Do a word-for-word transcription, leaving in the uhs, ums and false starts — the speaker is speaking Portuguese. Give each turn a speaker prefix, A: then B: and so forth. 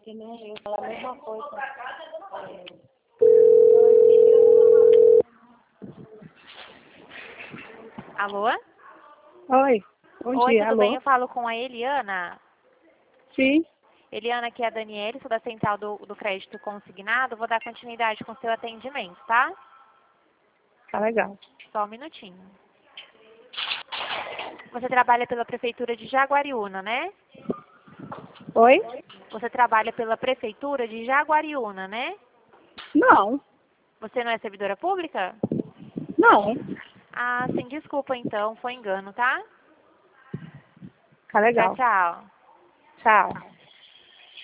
A: que nem eu, falo a mesma coisa.
B: Alô?
C: Oi, bom
B: Oi,
C: dia,
B: tudo
C: alô?
B: bem? Eu falo com a Eliana.
C: Sim,
B: Eliana, aqui é a Daniele, sou da Central do, do Crédito Consignado. Vou dar continuidade com o seu atendimento, tá?
C: tá legal.
B: Só um minutinho. Você trabalha pela Prefeitura de Jaguariúna, né?
C: Oi?
B: Você trabalha pela Prefeitura de Jaguariúna, né?
C: Não,
B: Você não é servidora pública?
C: não,
B: Ah, sim, desculpa então, foi engano, tá?
C: tá
B: Tchau,
C: legal.
B: tchau.
C: Tchau.